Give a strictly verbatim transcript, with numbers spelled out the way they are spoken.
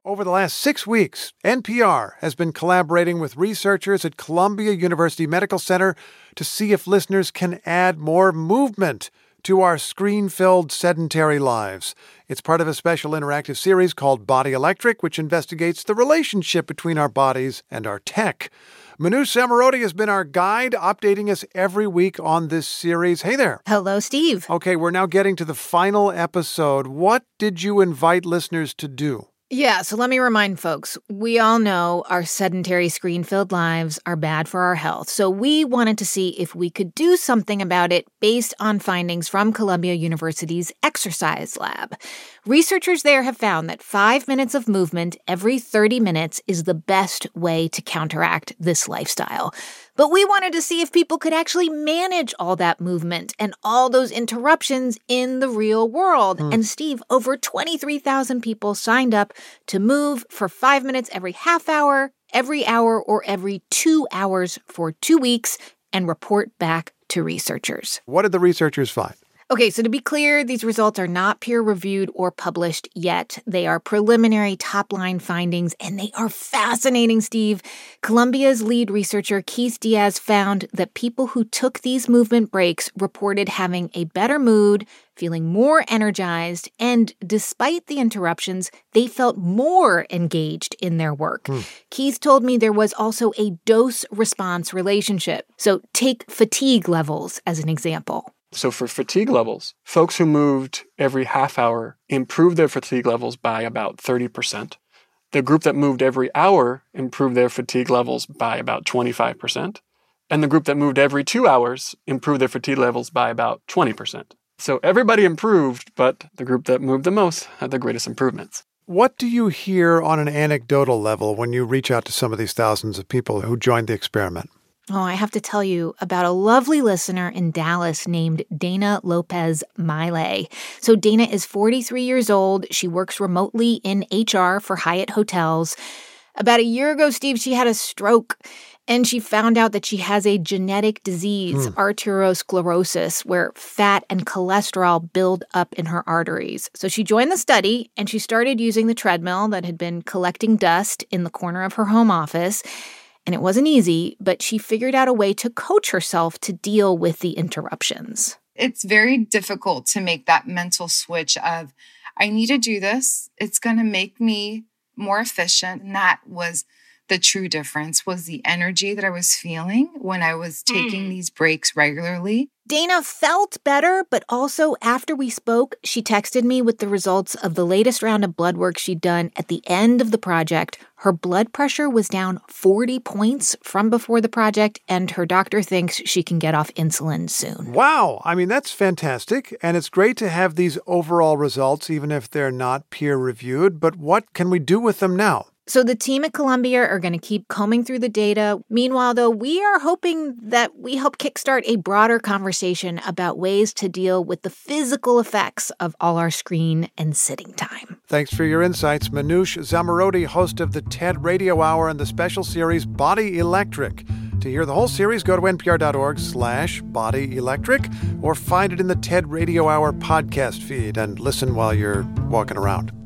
Over the last six weeks, N P R has been collaborating with researchers at Columbia University Medical Center to see if listeners can add more movement to our screen-filled sedentary lives. It's part of a special interactive series called Body Electric, which investigates the relationship between our bodies and our tech. Manoush Zomorodi has been our guide, updating us every week on this series. Hey there. Hello, Steve. Okay, we're now getting to the final episode. What did you invite listeners to do? Yeah, so let me remind folks, we all know our sedentary screen-filled lives are bad for our health. So we wanted to see if we could do something about it based on findings from Columbia University's exercise lab. Researchers there have found that five minutes of movement every thirty minutes is the best way to counteract this lifestyle. But we wanted to see if people could actually manage all that movement and all those interruptions in the real world. Mm. And Steve, over twenty-three thousand people signed up to move for five minutes every half hour, every hour, or every two hours for two weeks and report back to researchers. What did the researchers find? Okay, so to be clear, these results are not peer-reviewed or published yet. They are preliminary top-line findings, and they are fascinating, Steve. Columbia's lead researcher, Keith Diaz, found that people who took these movement breaks reported having a better mood, feeling more energized, and despite the interruptions, they felt more engaged in their work. Mm. Keith told me there was also a dose-response relationship. So take fatigue levels as an example. So for fatigue levels, folks who moved every half hour improved their fatigue levels by about thirty percent. The group that moved every hour improved their fatigue levels by about twenty-five percent. And the group that moved every two hours improved their fatigue levels by about twenty percent. So everybody improved, but the group that moved the most had the greatest improvements. What do you hear on an anecdotal level when you reach out to some of these thousands of people who joined the experiment? Oh, I have to tell you about a lovely listener in Dallas named Dana Lopez Miley. So Dana is forty-three years old. She works remotely in H R for Hyatt Hotels. About a year ago, Steve, she had a stroke, and she found out that she has a genetic disease, hmm. arteriosclerosis, where fat and cholesterol build up in her arteries. So she joined the study, and she started using the treadmill that had been collecting dust in the corner of her home office. And it wasn't easy, but she figured out a way to coach herself to deal with the interruptions. It's very difficult to make that mental switch of, I need to do this. It's going to make me more efficient. And that was the true difference, was the energy that I was feeling when I was taking mm. these breaks regularly. Dana felt better, but also after we spoke, she texted me with the results of the latest round of blood work she'd done at the end of the project. Her blood pressure was down forty points from before the project, and her doctor thinks she can get off insulin soon. Wow. I mean, that's fantastic. And it's great to have these overall results, even if they're not peer-reviewed. But what can we do with them now? So the team at Columbia are going to keep combing through the data. Meanwhile, though, we are hoping that we help kickstart a broader conversation about ways to deal with the physical effects of all our screen and sitting time. Thanks for your insights. Manoush Zomorodi, host of the TED Radio Hour and the special series Body Electric. To hear the whole series, go to npr.org slash Body Electric or find it in the TED Radio Hour podcast feed and listen while you're walking around.